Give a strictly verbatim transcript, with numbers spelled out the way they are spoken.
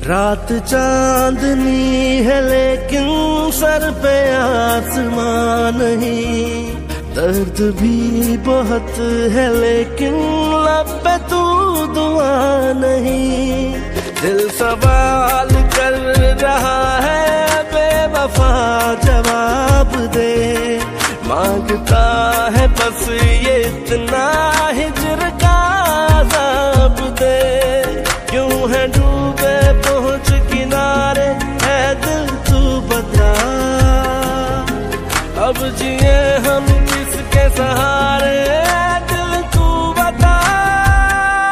रात चांदनी है लेकिन सर पे आसमां नहीं, दर्द भी बहुत है लेकिन लब पे तू दुआ नहीं। दिल सवाल कर रहा है बेवफा जवाब दे, मांगता है बस ये इतना हिज्र का अज़ाब दे। क्यों है डूबे पहुंच किनारे, है दिल तू बता अब जी